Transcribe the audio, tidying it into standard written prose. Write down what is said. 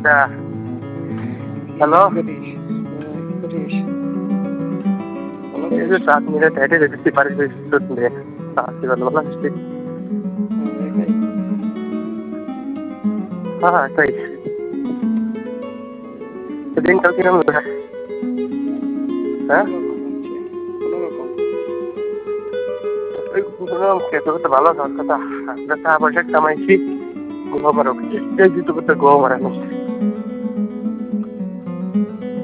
এটা হ্যালো ಇದು 7 ಮಿನಿಟ್ ಐತೆ ರೆಸಿಪಿ ಪರಿಶೀಲಿಸುತ್ತದೆ ಸಾಧ್ಯವಲ್ಲ ಅಷ್ಟೇ ಹಾಂ ಸರಿ সেদিন কালকে হ্যাঁ খেতে করতে ভালো কথা টাকা পয়সা কামাইছি ঘুমা পারো দিতে করতে ঘুমা মারানো